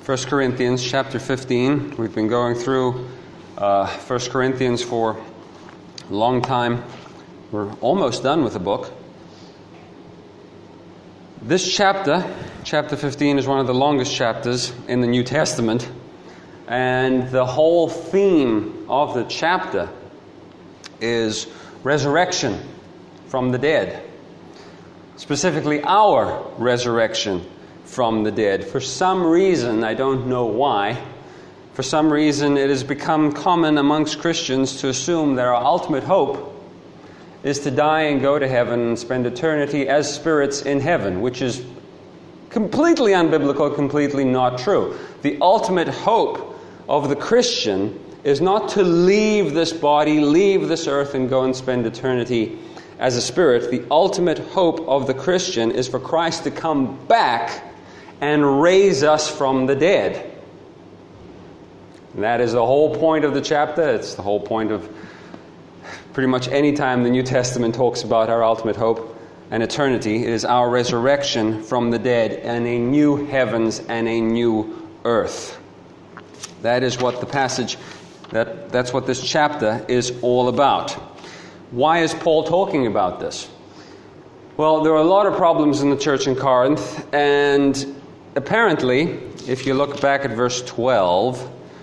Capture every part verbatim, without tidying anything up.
First Corinthians chapter fifteen. We've been going through uh, First Corinthians for a long time. We're almost done with the book. This chapter, chapter fifteen, is one of the longest chapters in the New Testament. And the whole theme of the chapter is resurrection from the dead. Specifically, our resurrection from the dead. For some reason, I don't know why, for some reason it has become common amongst Christians to assume that our ultimate hope is to die and go to heaven and spend eternity as spirits in heaven, which is completely unbiblical, completely not true. The ultimate hope of the Christian is not to leave this body, leave this earth, and go and spend eternity as a spirit. The ultimate hope of the Christian is for Christ to come back and raise us from the dead. And that is the whole point of the chapter. It's the whole point of pretty much any time the New Testament talks about our ultimate hope and eternity. It is our resurrection from the dead and a new heavens and a new earth. That is what the passage, that, that's what this chapter is all about. Why is Paul talking about this? Well, there are a lot of problems in the church in Corinth, and apparently, if you look back at verse twelve,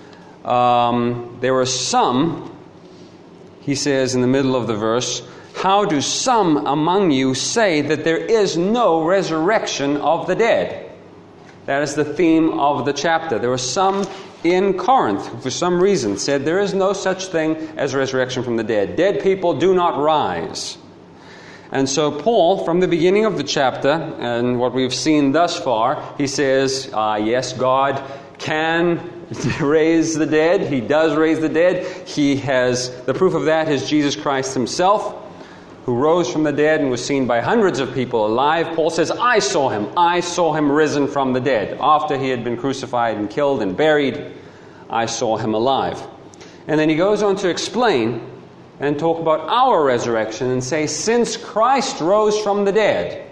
um, there were some, he says in the middle of the verse, how do some among you say that there is no resurrection of the dead? That is the theme of the chapter. There were some in Corinth who for some reason said there is no such thing as resurrection from the dead. Dead people do not rise. And so Paul, from the beginning of the chapter, and what we've seen thus far, he says, uh, yes, God can raise the dead. He does raise the dead. He has, the proof of that is Jesus Christ himself, who rose from the dead and was seen by hundreds of people alive. Paul says, I saw him. I saw him risen from the dead. After he had been crucified and killed and buried, I saw him alive. And then he goes on to explain and talk about our resurrection and say, since Christ rose from the dead,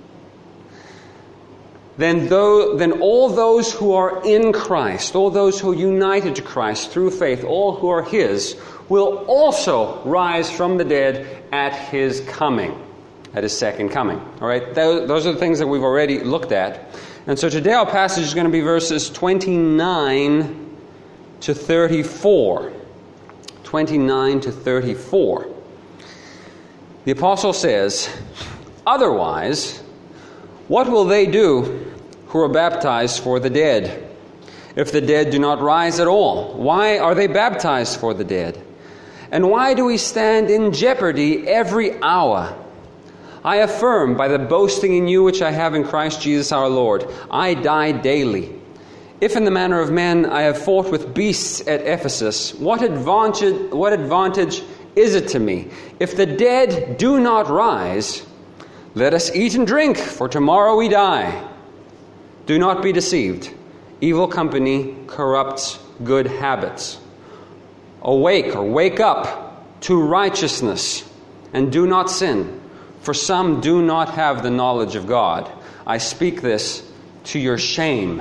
then, though, then all those who are in Christ, all those who are united to Christ through faith, all who are His, will also rise from the dead at His coming, at His second coming. All right, those are the things that we've already looked at. And so today our passage is going to be verses twenty-nine to thirty-four. twenty-nine to thirty-four. The apostle says, otherwise, what will they do who are baptized for the dead, if the dead do not rise at all? Why are they baptized for the dead? And why do we stand in jeopardy every hour? I affirm by the boasting in you which I have in Christ Jesus our Lord, I die daily. If in the manner of men I have fought with beasts at Ephesus, what advantage, what advantage is it to me? If the dead do not rise, let us eat and drink, for tomorrow we die. Do not be deceived. Evil company corrupts good habits. Awake or wake up to righteousness, and do not sin, for some do not have the knowledge of God. I speak this to your shame.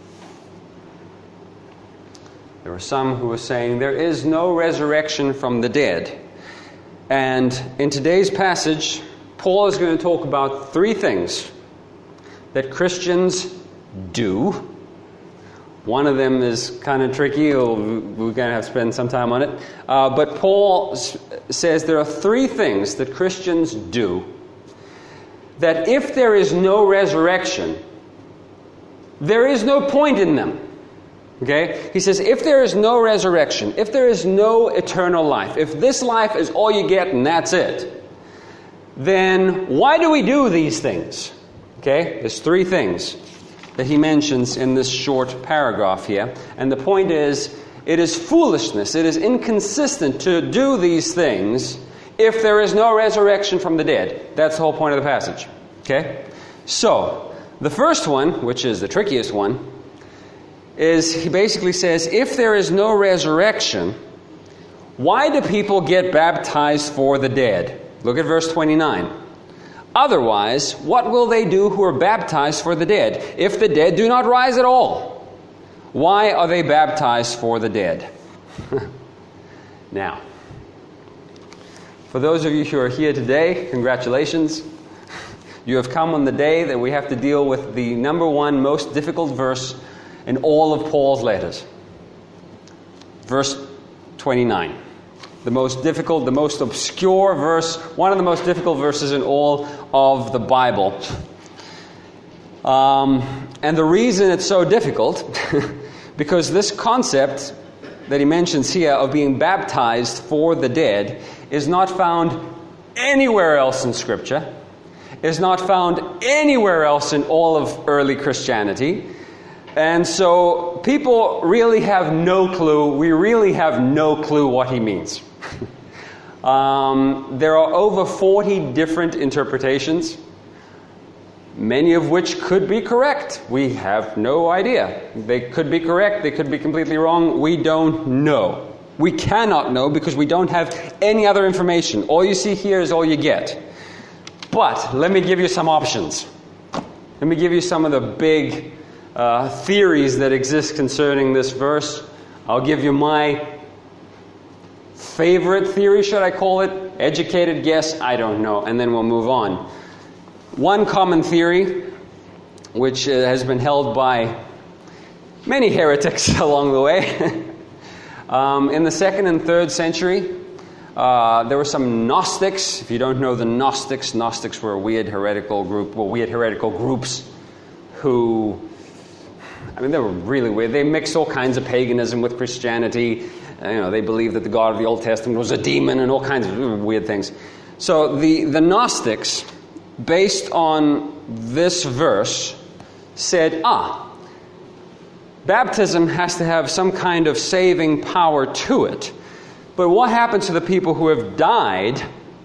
There were some who were saying there is no resurrection from the dead. And in today's passage, Paul is going to talk about three things that Christians do. One of them is kind of tricky. We're going to have to spend some time on it. Uh, but Paul s- says there are three things that Christians do that if there is no resurrection, there is no point in them. Okay? He says, if there is no resurrection, if there is no eternal life, if this life is all you get and that's it, then why do we do these things? Okay? There's three things that he mentions in this short paragraph here. And the point is, it is foolishness, it is inconsistent to do these things if there is no resurrection from the dead. That's the whole point of the passage. Okay? So, the first one, which is the trickiest one, is he basically says, if there is no resurrection, why do people get baptized for the dead? Look at verse twenty-nine. Otherwise, what will they do who are baptized for the dead, if the dead do not rise at all? Why are they baptized for the dead? Now, for those of you who are here today, congratulations. You have come on the day that we have to deal with the number one most difficult verse in all of Paul's letters. Verse twenty-nine. The most difficult, the most obscure verse, one of the most difficult verses in all of the Bible. Um, and the reason it's so difficult, because this concept that he mentions here of being baptized for the dead is not found anywhere else in Scripture, is not found anywhere else in all of early Christianity. And so people really have no clue, we really have no clue what he means. um, there are over forty different interpretations, many of which could be correct. We have no idea. They could be correct, they could be completely wrong. We don't know. We cannot know because we don't have any other information. All you see here is all you get. But let me give you some options. Let me give you some of the big uh, theories that exist concerning this verse. I'll give you my favorite theory, should I call it? Educated guess, I don't know. And then we'll move on. One common theory, which uh, has been held by many heretics along the way. um, in the second and third century, uh, there were some Gnostics. If you don't know the Gnostics, Gnostics were a weird heretical group, well, weird heretical groups who, I mean, they were really weird. They mixed all kinds of paganism with Christianity. Uh, you know, they believed that the God of the Old Testament was a demon and all kinds of weird things. So the, the Gnostics, based on this verse, said, ah, baptism has to have some kind of saving power to it. But what happens to the people who have died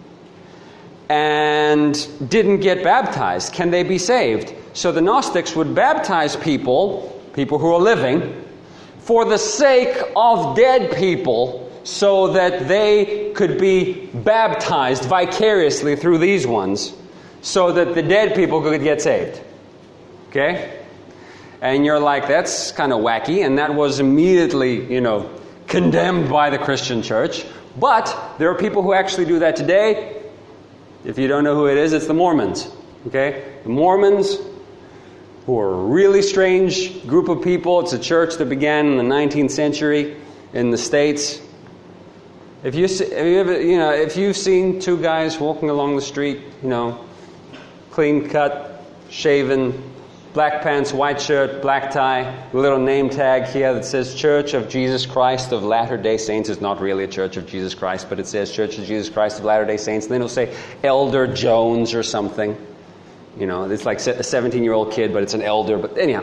and didn't get baptized? Can they be saved? So the Gnostics would baptize people, people who are living, for the sake of dead people, so that they could be baptized vicariously through these ones, so that the dead people could get saved. Okay? And you're like, that's kind of wacky, and that was immediately, you know, condemned by the Christian church. But there are people who actually do that today. If you don't know who it is, it's the Mormons. Okay? The Mormons, who are a really strange group of people. It's a church that began in the nineteenth century in the States. If you, if you ever, you know, if you've seen two guys walking along the street, you know, clean cut, shaven, black pants, white shirt, black tie, a little name tag here that says Church of Jesus Christ of Latter-day Saints. It's not really a Church of Jesus Christ, but it says Church of Jesus Christ of Latter-day Saints. And then it'll say Elder Jones or something. You know, it's like a seventeen-year-old kid, but it's an elder. But anyhow,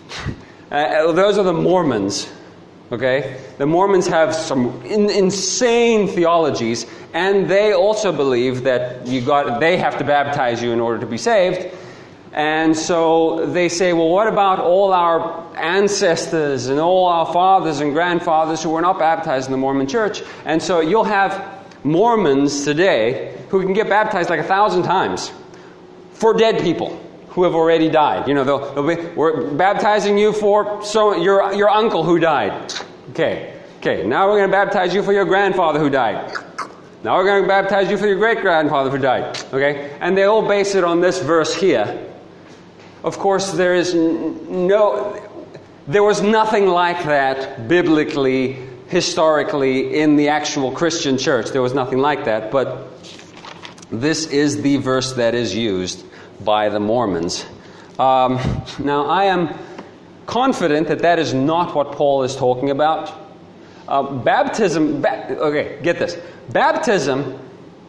uh, those are the Mormons. Okay? The Mormons have some in, insane theologies, and they also believe that you got they have to baptize you in order to be saved. And so they say, well, what about all our ancestors and all our fathers and grandfathers who were not baptized in the Mormon church? And so you'll have Mormons today who can get baptized like a thousand times for dead people who have already died. You know, they'll, they'll be, we're baptizing you for so your your uncle who died. Okay, okay. Now we're going to baptize you for your grandfather who died. Now we're going to baptize you for your great-grandfather who died. Okay, and they all base it on this verse here. Of course, there is no, there was nothing like that biblically, historically, in the actual Christian church. There was nothing like that, but this is the verse that is used by the Mormons. Um, now, I am confident that that is not what Paul is talking about. Uh, baptism, ba- okay, get this. Baptism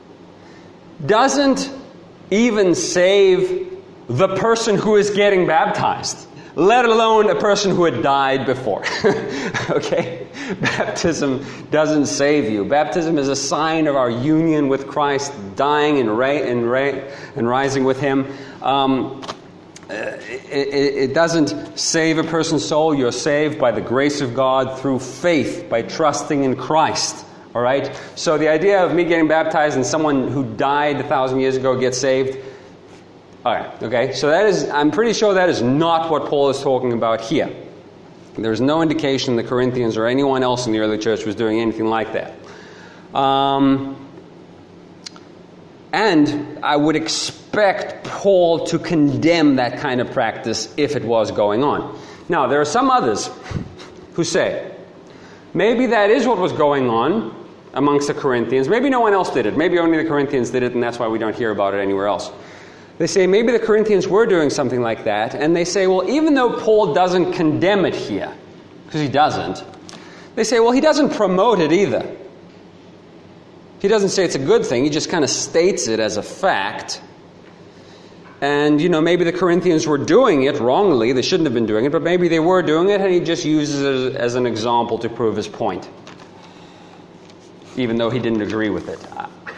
doesn't even save the person who is getting baptized, let alone a person who had died before. Okay? Baptism doesn't save you. Baptism is a sign of our union with Christ, dying and, ra- and, ra- and rising with Him. Um, it, it, it doesn't save a person's soul. You're saved by the grace of God through faith, by trusting in Christ. All right? So the idea of me getting baptized and someone who died a thousand years ago gets saved, all right, okay, so that is, I'm pretty sure that is not what Paul is talking about here. There's no indication the Corinthians or anyone else in the early church was doing anything like that. Um, and I would expect Paul to condemn that kind of practice if it was going on. Now, there are some others who say, maybe that is what was going on amongst the Corinthians. Maybe no one else did it. Maybe only the Corinthians did it, and that's why we don't hear about it anywhere else. They say maybe the Corinthians were doing something like that, and they say, well, even though Paul doesn't condemn it here, because he doesn't, they say, well, he doesn't promote it either. He doesn't say it's a good thing, he just kind of states it as a fact. And, you know, maybe the Corinthians were doing it wrongly, they shouldn't have been doing it, but maybe they were doing it, and he just uses it as an example to prove his point, even though he didn't agree with it.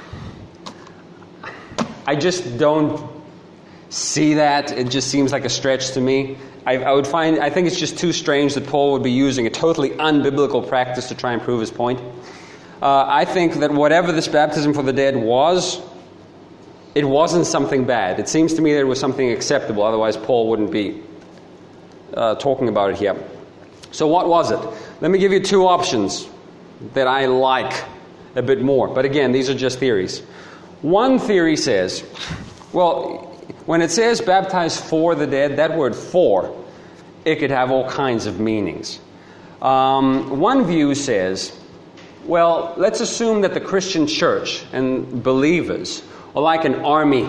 I just don't see that. It just seems like a stretch to me. I, I would find, I think it's just too strange that Paul would be using a totally unbiblical practice to try and prove his point. Uh, I think that whatever this baptism for the dead was, it wasn't something bad. It seems to me that it was something acceptable. Otherwise, Paul wouldn't be uh, talking about it here. So what was it? Let me give you two options that I like a bit more. But again, these are just theories. One theory says, well, when it says baptized for the dead, that word for, it could have all kinds of meanings. Um, one view says, well, let's assume that the Christian church and believers are like an army.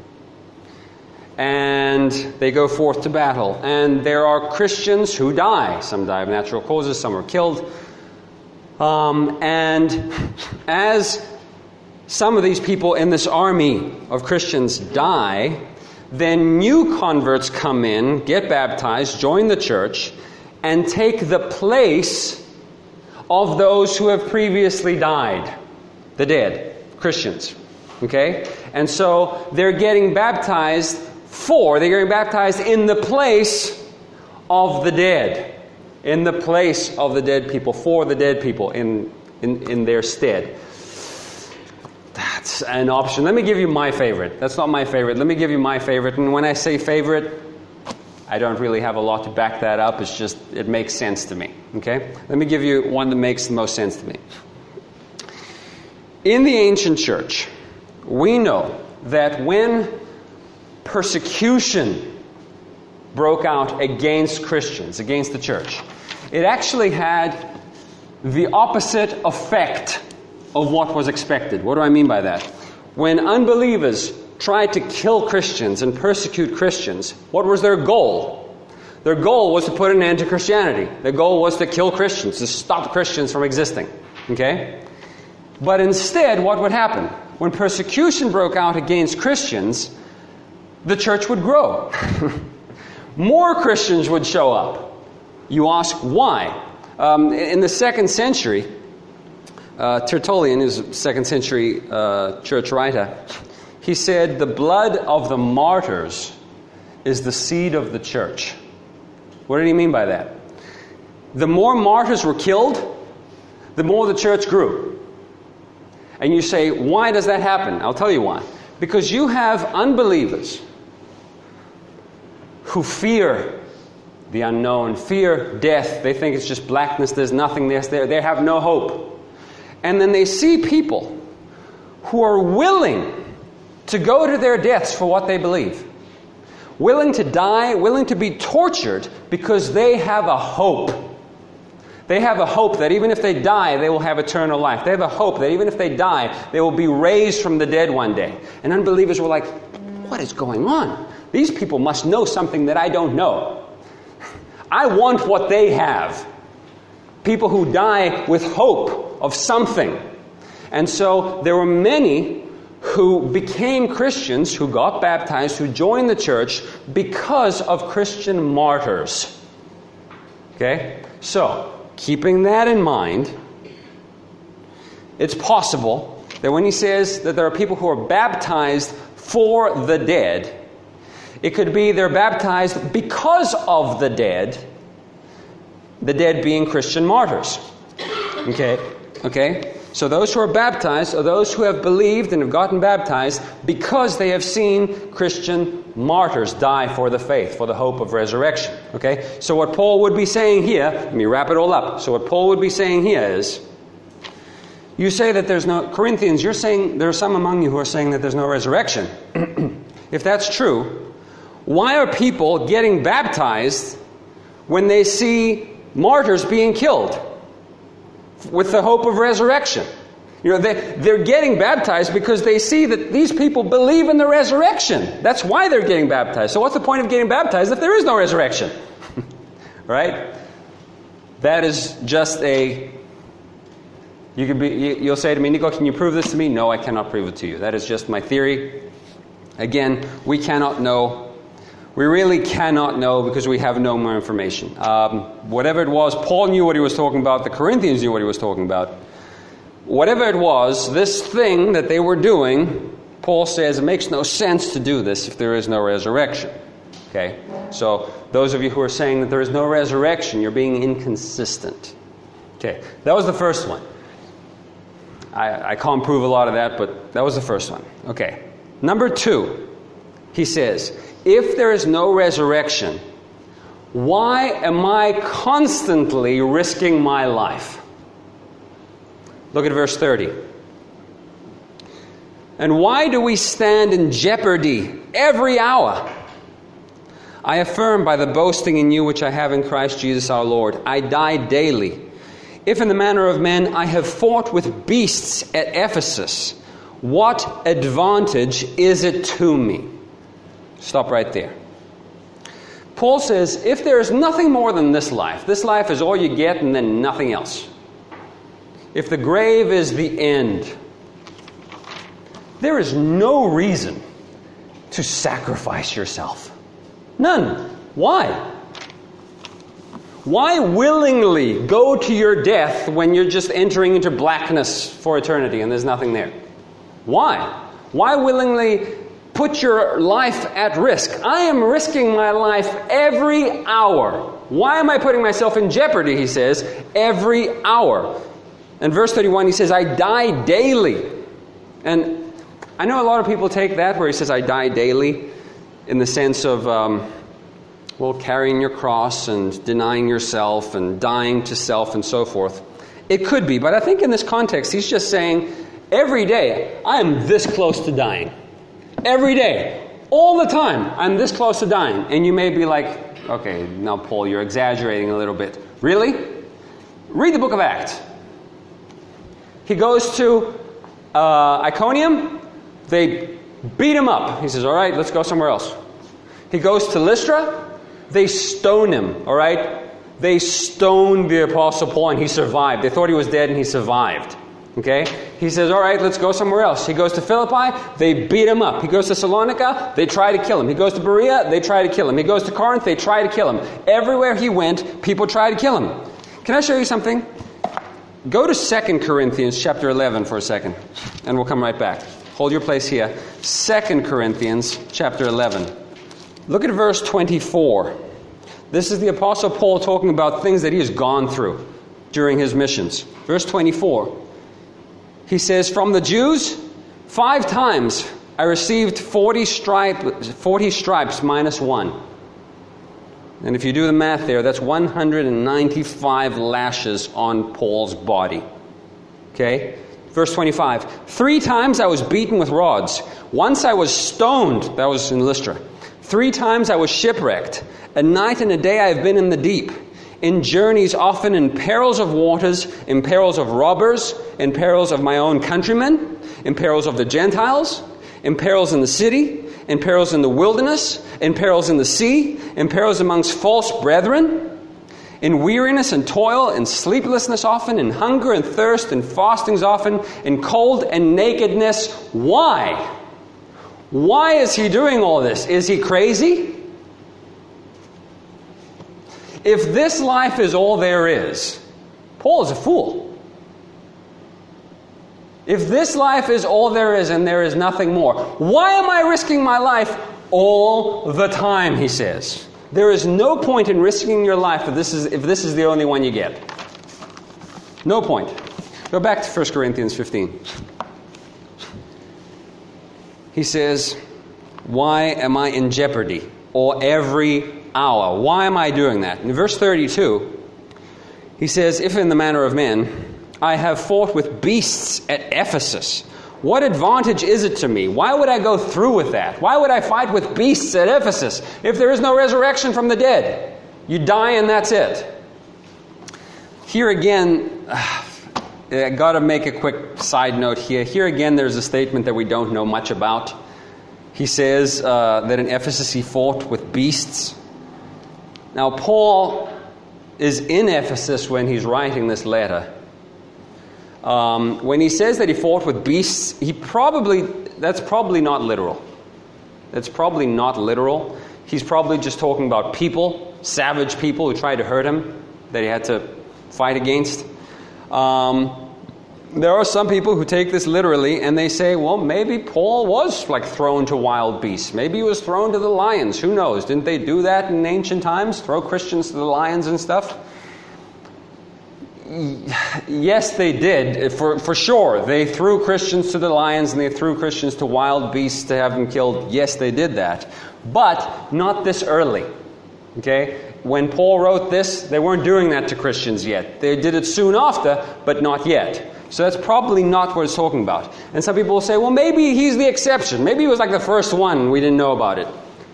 And they go forth to battle. And there are Christians who die. Some die of natural causes, some are killed. Um, and as some of these people in this army of Christians die, then new converts come in, get baptized, join the church, and take the place of those who have previously died, the dead, Christians. Okay? And so they're getting baptized for, they're getting baptized in the place of the dead. In the place of the dead people, for the dead people, in, in, in their stead. That's an option. Let me give you my favorite. That's not my favorite. Let me give you my favorite. And when I say favorite, I don't really have a lot to back that up. It's just, it makes sense to me. Okay? Let me give you one that makes the most sense to me. In the ancient church, we know that when persecution broke out against Christians, against the church, it actually had the opposite effect of what was expected. What do I mean by that? When unbelievers tried to kill Christians and persecute Christians, what was their goal? Their goal was to put an end to Christianity. Their goal was to kill Christians, to stop Christians from existing. Okay? But instead, what would happen? When persecution broke out against Christians, the church would grow. More Christians would show up. You ask why? Um, in the second century, uh, Tertullian, who's a second century uh, church writer, he said, the blood of the martyrs is the seed of the church. What did he mean by that? The more martyrs were killed, the more the church grew. And you say, why does that happen? I'll tell you why. Because you have unbelievers who fear the unknown, fear death. They think it's just blackness, there's nothing there. They have no hope. And then they see people who are willing to go to their deaths for what they believe. Willing to die, willing to be tortured because they have a hope. They have a hope that even if they die, they will have eternal life. They have a hope that even if they die, they will be raised from the dead one day. And unbelievers were like, what is going on? These people must know something that I don't know. I want what they have. People who die with hope of something. And so there were many who became Christians, who got baptized, who joined the church because of Christian martyrs. Okay? So, keeping that in mind, it's possible that when he says that there are people who are baptized for the dead, it could be they're baptized because of the dead, the dead being Christian martyrs. Okay? Okay? So those who are baptized are those who have believed and have gotten baptized because they have seen Christian martyrs die for the faith, for the hope of resurrection. Okay? So what Paul would be saying here, let me wrap it all up. So what Paul would be saying here is, you say that there's no, Corinthians, you're saying, there are some among you who are saying that there's no resurrection. If that's true, why are people getting baptized when they see martyrs being killed with the hope of resurrection? You know, they, they're getting baptized because they see that these people believe in the resurrection. That's why they're getting baptized. So what's the point of getting baptized if there is no resurrection? Right? That is just a... You could be, you, you'll say to me, Nico, can you prove this to me? No, I cannot prove it to you. That is just my theory. Again, we cannot know. We really cannot know because we have no more information. Um, whatever it was, Paul knew what he was talking about. The Corinthians knew what he was talking about. Whatever it was, this thing that they were doing, Paul says it makes no sense to do this if there is no resurrection. Okay? So those of you who are saying that there is no resurrection, you're being inconsistent. Okay, that was the first one. I, I can't prove a lot of that, but that was the first one. Okay. Number two, he says, if there is no resurrection, why am I constantly risking my life? Look at verse thirty. And why do we stand in jeopardy every hour? I affirm by the boasting in you which I have in Christ Jesus our Lord, I die daily. If in the manner of men I have fought with beasts at Ephesus, what advantage is it to me? Stop right there. Paul says, if there is nothing more than this life, this life is all you get and then nothing else. If the grave is the end, there is no reason to sacrifice yourself. None. Why? Why willingly go to your death when you're just entering into blackness for eternity and there's nothing there? Why? Why willingly put your life at risk? I am risking my life every hour. Why am I putting myself in jeopardy, he says, every hour? In verse thirty-one, he says, I die daily. And I know a lot of people take that where he says, I die daily, in the sense of... Um, Well, carrying your cross and denying yourself and dying to self and so forth. It could be, but I think in this context, he's just saying, every day, I am this close to dying. Every day, all the time, I'm this close to dying. And you may be like, okay, now Paul, you're exaggerating a little bit. Really? Read the book of Acts. He goes to uh, Iconium. They beat him up. He says, all right, let's go somewhere else. He goes to Lystra. They stone him, all right? They stoned the Apostle Paul and he survived. They thought he was dead and he survived, okay? He says, all right, let's go somewhere else. He goes to Philippi. They beat him up. He goes to Thessalonica. They try to kill him. He goes to Berea. They try to kill him. He goes to Corinth. They try to kill him. Everywhere he went, people tried to kill him. Can I show you something? Go to Second Corinthians chapter eleven for a second, and we'll come right back. Hold your place here. Second Corinthians chapter eleven. Look at verse twenty-four. This is the Apostle Paul talking about things that he has gone through during his missions. Verse twenty-four. He says, from the Jews, five times I received forty, stripe, forty stripes minus one. And if you do the math there, that's one hundred ninety-five lashes on Paul's body. Okay? Verse twenty-five. Three times I was beaten with rods. Once I was stoned. That was in Lystra. Three times I was shipwrecked. A night and a day I have been in the deep. In journeys often in perils of waters, in perils of robbers, in perils of my own countrymen, in perils of the Gentiles, in perils in the city, in perils in the wilderness, in perils in the sea, in perils amongst false brethren, in weariness and toil, in sleeplessness often, in hunger and thirst, in fastings often, in cold and nakedness. Why? Why is he doing all this? Is he crazy? If this life is all there is, Paul is a fool. If this life is all there is and there is nothing more, why am I risking my life all the time, he says. There is no point in risking your life if this is, if this is the only one you get. No point. Go back to First Corinthians fifteen. He says, why am I in jeopardy? Or every hour. Why am I doing that? In verse thirty-two, he says, if in the manner of men, I have fought with beasts at Ephesus, what advantage is it to me? Why would I go through with that? Why would I fight with beasts at Ephesus if there is no resurrection from the dead? You die and that's it. Here again, I got to make a quick side note here. Here again, there's a statement that we don't know much about. He says uh, that in Ephesus he fought with beasts. Now, Paul is in Ephesus when he's writing this letter. Um, when he says that he fought with beasts, he probably that's probably not literal. That's probably not literal. He's probably just talking about people, savage people who tried to hurt him, that he had to fight against. Um, there are some people who take this literally and they say, well, maybe Paul was like thrown to wild beasts. Maybe he was thrown to the lions. Who knows? Didn't they do that in ancient times? Throw Christians to the lions and stuff? Yes, they did, for, for sure. They threw Christians to the lions and they threw Christians to wild beasts to have them killed. Yes, they did that. But not this early. Okay? When Paul wrote this, they weren't doing that to Christians yet. They did it soon after, but not yet. So that's probably not what it's talking about. And some people will say, well, maybe he's the exception. Maybe he was like the first one. We didn't know about it.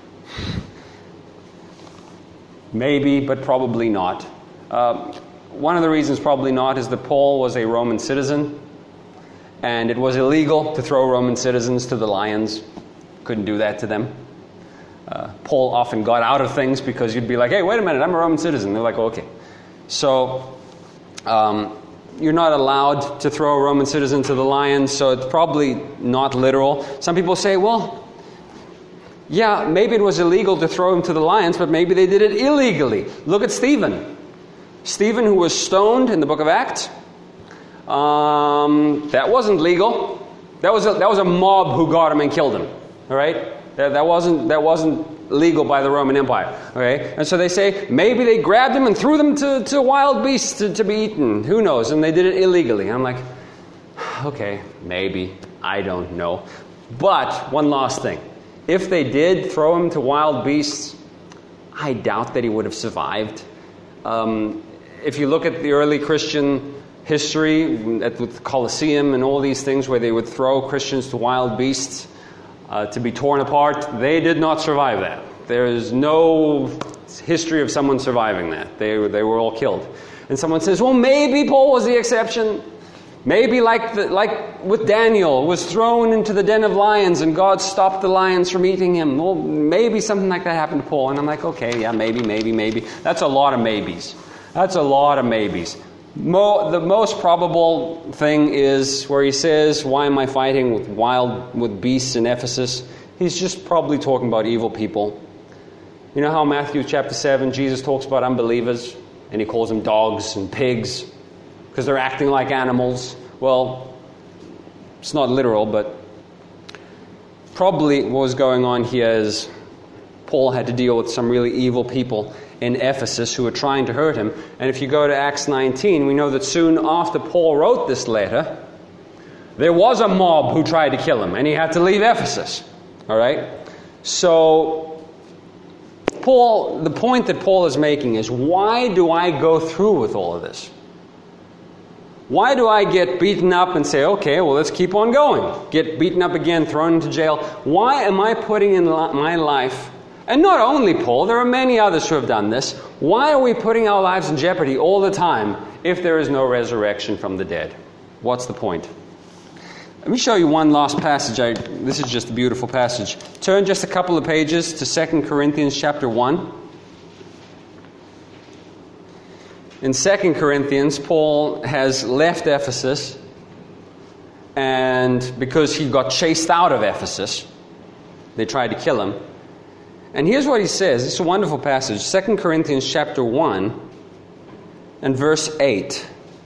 Maybe, but probably not. Um, One of the reasons probably not is that Paul was a Roman citizen, and it was illegal to throw Roman citizens to the lions. Couldn't do that to them. Uh, Paul often got out of things because you'd be like, hey, wait a minute, I'm a Roman citizen. They're like, oh, okay. So um, you're not allowed to throw a Roman citizen to the lions, so it's probably not literal. Some people say, well, yeah, maybe it was illegal to throw him to the lions, but maybe they did it illegally. Look at Stephen. Stephen, who was stoned in the book of Acts, um, that wasn't legal. That was a, that was a mob who got him and killed him. All right, that, that wasn't that wasn't legal by the Roman Empire. Okay, and so they say maybe they grabbed him and threw them to, to wild beasts to, to be eaten. Who knows? And they did it illegally. I'm like, okay, maybe, I don't know. But one last thing: if they did throw him to wild beasts, I doubt that he would have survived. Um, If you look at the early Christian history, at the Colosseum and all these things where they would throw Christians to wild beasts uh, to be torn apart, they did not survive that. There is no history of someone surviving that. They, they were all killed. And someone says, well, maybe Paul was the exception. Maybe like, the, like with Daniel, was thrown into the den of lions and God stopped the lions from eating him. Well, maybe something like that happened to Paul. And I'm like, okay, yeah, maybe, maybe, maybe. That's a lot of maybes. That's a lot of maybes. Mo- the most probable thing is where he says, why am I fighting with wild, with beasts in Ephesus? He's just probably talking about evil people. You know how in Matthew chapter seven, Jesus talks about unbelievers, and he calls them dogs and pigs because they're acting like animals. Well, it's not literal, but probably what was going on here is Paul had to deal with some really evil people in Ephesus who were trying to hurt him. And if you go to Acts nineteen, we know that soon after Paul wrote this letter, there was a mob who tried to kill him, and he had to leave Ephesus. All right? So, Paul, the point that Paul is making is, why do I go through with all of this? Why do I get beaten up and say, okay, well, let's keep on going? Get beaten up again, thrown into jail. Why am I putting in my life, and not only Paul, there are many others who have done this. Why are we putting our lives in jeopardy all the time if there is no resurrection from the dead? What's the point? Let me show you one last passage. I, this is just a beautiful passage. Turn just a couple of pages to Second Corinthians chapter one. In Second Corinthians, Paul has left Ephesus, and because he got chased out of Ephesus, they tried to kill him. And here's what he says. It's a wonderful passage. Second Corinthians chapter one and verse eight.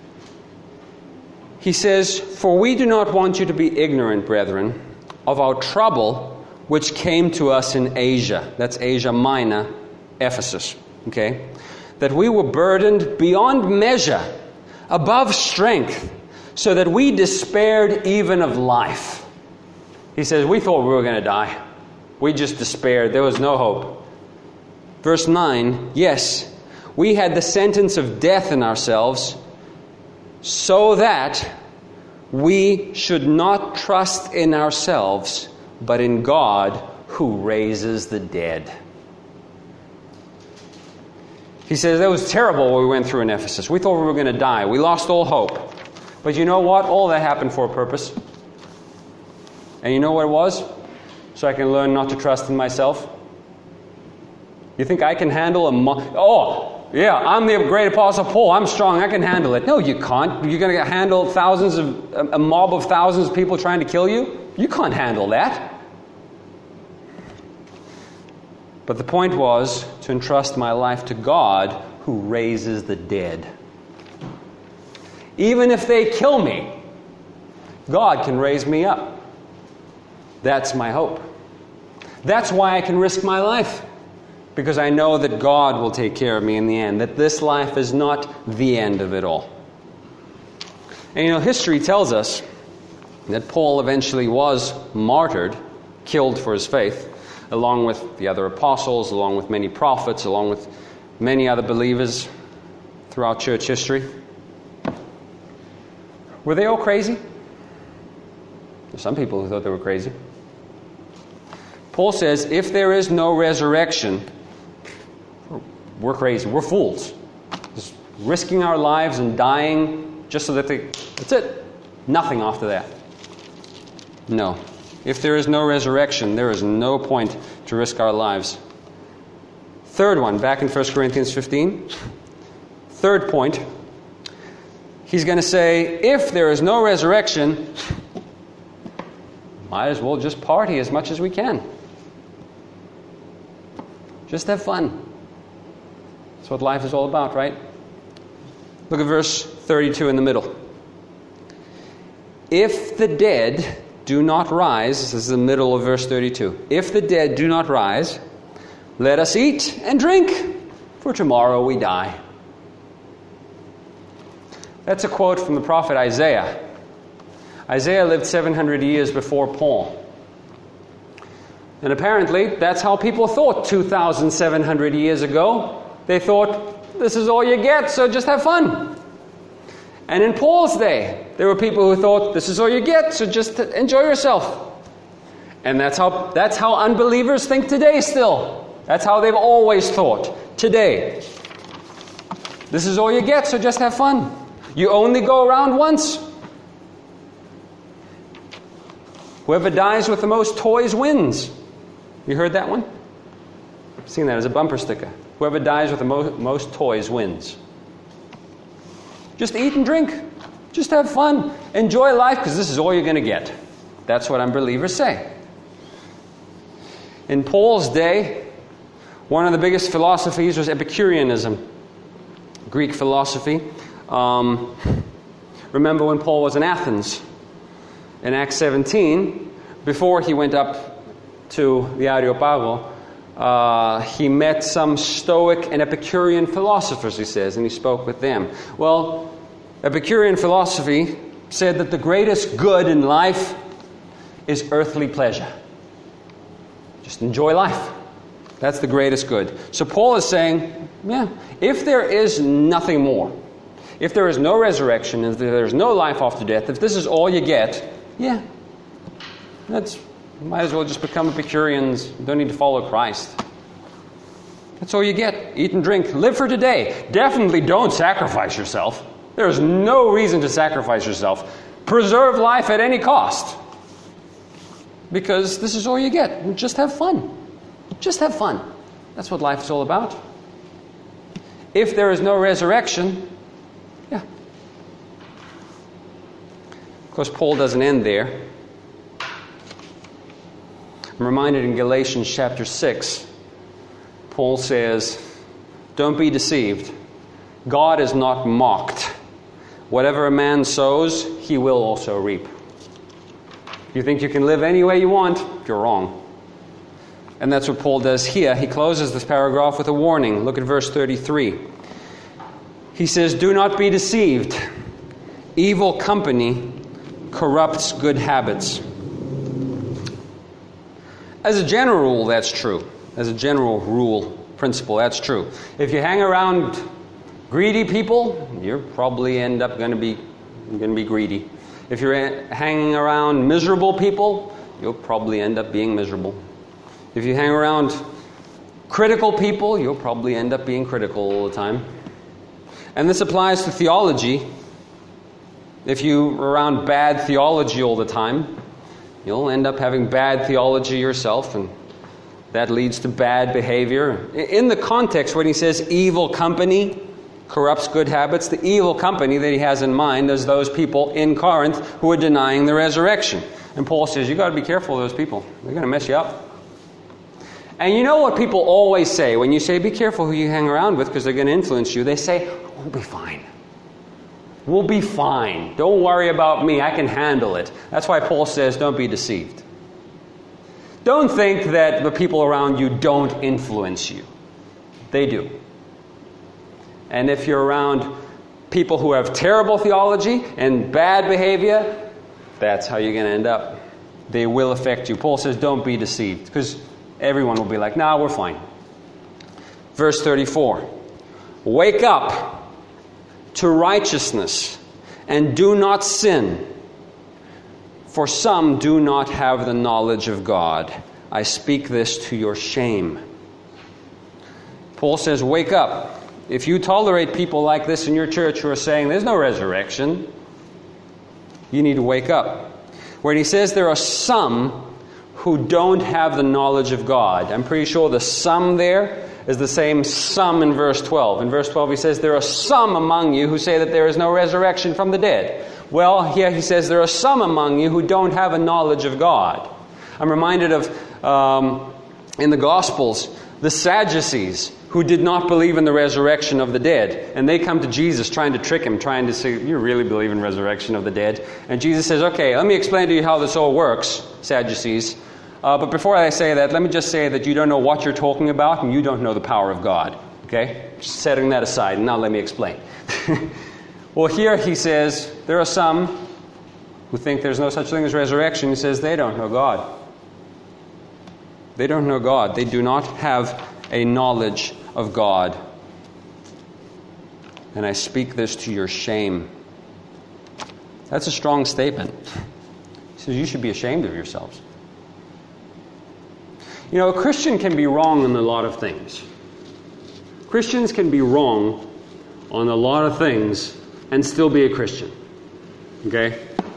He says, "For we do not want you to be ignorant, brethren, of our trouble which came to us in Asia." That's Asia Minor, Ephesus. Okay? "That we were burdened beyond measure, above strength, so that we despaired even of life." He says, we thought we were going to die. We just despaired. There was no hope. Verse nine, yes, we had the sentence of death in ourselves, so that we should not trust in ourselves, but in God who raises the dead. He says, that was terrible what we went through in Ephesus. We thought we were going to die. We lost all hope. But you know what? All that happened for a purpose. And you know what it was? So I can learn not to trust in myself. You think I can handle a... Mo- oh, yeah, I'm the great Apostle Paul. I'm strong. I can handle it. No, you can't. You're going to handle thousands of... a mob of thousands of people trying to kill you? You can't handle that. But the point was to entrust my life to God who raises the dead. Even if they kill me, God can raise me up. That's my hope. That's why I can risk my life. Because I know that God will take care of me in the end. That this life is not the end of it all. And you know, history tells us that Paul eventually was martyred, killed for his faith, along with the other apostles, along with many prophets, along with many other believers throughout church history. Were they all crazy? There's some people who thought they were crazy. Paul says, if there is no resurrection, we're crazy. We're fools. Just risking our lives and dying just so that they... That's it. Nothing after that. No. If there is no resurrection, there is no point to risk our lives. Third one, back in First Corinthians fifteen. Third point. He's going to say, if there is no resurrection, might as well just party as much as we can. Just have fun. That's what life is all about, right? Look at verse thirty-two in the middle. If the dead do not rise, this is the middle of verse thirty-two. If the dead do not rise, let us eat and drink, for tomorrow we die. That's a quote from the prophet Isaiah. Isaiah lived seven hundred years before Paul. And apparently, that's how people thought two thousand seven hundred years ago. They thought, this is all you get, so just have fun. And in Paul's day, there were people who thought, this is all you get, so just enjoy yourself. And that's how that's how unbelievers think today still. That's how they've always thought today. This is all you get, so just have fun. You only go around once. Whoever dies with the most toys wins. You heard that one? I've seen that as a bumper sticker. Whoever dies with the mo- most toys wins. Just eat and drink. Just have fun. Enjoy life, because this is all you're going to get. That's what unbelievers say. In Paul's day, one of the biggest philosophies was Epicureanism, Greek philosophy. Um, remember when Paul was in Athens, in Acts seventeen, before he went up to the Areopago, uh, he met some Stoic and Epicurean philosophers, he says, and he spoke with them. Well, Epicurean philosophy said that the greatest good in life is earthly pleasure. Just enjoy life. That's the greatest good. So Paul is saying, yeah, if there is nothing more, if there is no resurrection, if there is no life after death, if this is all you get, yeah, that's might as well just become Epicureans. You don't need to follow Christ. That's all you get. Eat and drink. Live for today. Definitely don't sacrifice yourself. There is no reason to sacrifice yourself. Preserve life at any cost. Because this is all you get. Just have fun. Just have fun. That's what life is all about. If there is no resurrection, yeah. Of course, Paul doesn't end there. I'm reminded in Galatians chapter six, Paul says, don't be deceived. God is not mocked. Whatever a man sows, he will also reap. You think you can live any way you want? You're wrong. And that's what Paul does here. He closes this paragraph with a warning. Look at verse thirty-three. He says, do not be deceived. Evil company corrupts good habits. As a general rule, that's true. As a general rule, principle. That's true. If you hang around greedy people, you're probably end up going to be going to be greedy. If you're hanging around miserable people, you'll probably end up being miserable. If you hang around critical people, you'll probably end up being critical all the time. And this applies to theology. If you're around bad theology all the time, you'll end up having bad theology yourself, and that leads to bad behavior. In the context when he says evil company corrupts good habits, the evil company that he has in mind is those people in Corinth who are denying the resurrection. And Paul says, you've got to be careful of those people. They're going to mess you up. And you know what people always say when you say, be careful who you hang around with because they're going to influence you? They say, we'll be fine. We'll be fine. Don't worry about me. I can handle it. That's why Paul says, don't be deceived. Don't think that the people around you don't influence you. They do. And if you're around people who have terrible theology and bad behavior, that's how you're going to end up. They will affect you. Paul says, don't be deceived, because everyone will be like, nah, we're fine. Verse thirty-four. Wake up to righteousness and do not sin, for some do not have the knowledge of God. I speak this to your shame. Paul says, wake up. If you tolerate people like this in your church who are saying there's no resurrection, you need to wake up. When he says there are some who don't have the knowledge of God, I'm pretty sure the some there is the same some in verse twelve. In verse twelve he says there are some among you who say that there is no resurrection from the dead. Well, here he says there are some among you who don't have a knowledge of God. I'm reminded of, um, in the Gospels, the Sadducees who did not believe in the resurrection of the dead. And they come to Jesus trying to trick him, trying to say, you really believe in resurrection of the dead? And Jesus says, okay, let me explain to you how this all works, Sadducees. Uh, but before I say that, let me just say that you don't know what you're talking about and you don't know the power of God. Okay? Just setting that aside, and now let me explain. Well, here he says, there are some who think there's no such thing as resurrection. He says they don't know God. They don't know God. They do not have a knowledge of God. And I speak this to your shame. That's a strong statement. He says you should be ashamed of yourselves. You know, a Christian can be wrong on a lot of things. Christians can be wrong on a lot of things and still be a Christian. Okay?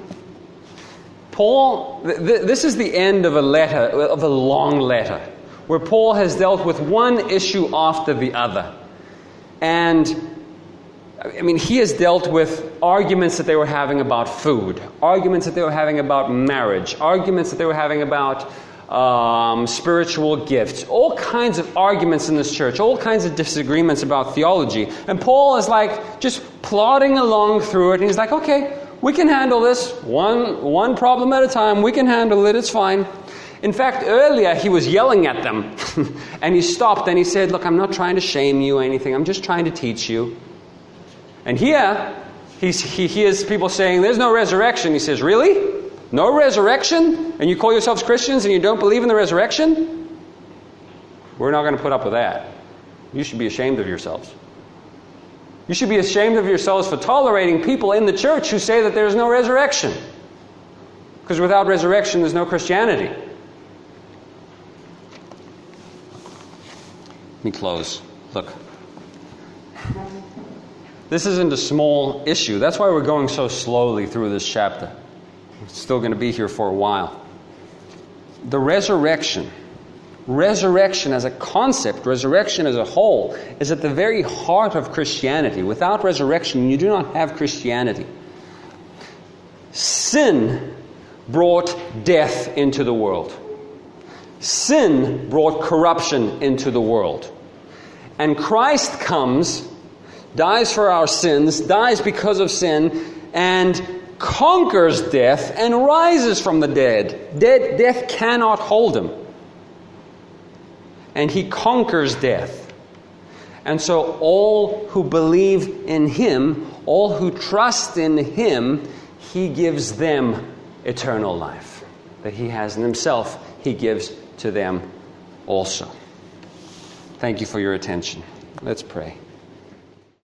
Paul, th- th- this is the end of a letter, of a long letter, where Paul has dealt with one issue after the other. And, I mean, he has dealt with arguments that they were having about food, arguments that they were having about marriage, arguments that they were having about um, spiritual gifts, all kinds of arguments in this church, all kinds of disagreements about theology. And Paul is like just plodding along through it, and he's like, okay, we can handle this one, one problem at a time. We can handle it. It's fine. In fact, earlier he was yelling at them and he stopped and he said, look, I'm not trying to shame you or anything. I'm just trying to teach you. And here he's, he hears people saying, there's no resurrection. He says, really? No resurrection? And you call yourselves Christians and you don't believe in the resurrection? We're not going to put up with that. You should be ashamed of yourselves. You should be ashamed of yourselves for tolerating people in the church who say that there's no resurrection. Because without resurrection, there's no Christianity. Let me close. Look. This isn't a small issue. That's why we're going so slowly through this chapter. We're still going to be here for a while. The resurrection, resurrection as a concept, resurrection as a whole, is at the very heart of Christianity. Without resurrection, you do not have Christianity. Sin brought death into the world. Sin brought corruption into the world. And Christ comes, dies for our sins, dies because of sin, and conquers death and rises from the dead. Dead death cannot hold him. And he conquers death. And so all who believe in him, all who trust in him, he gives them eternal life. That he has in himself, he gives to them also. Thank Thank you for your attention. Let's pray.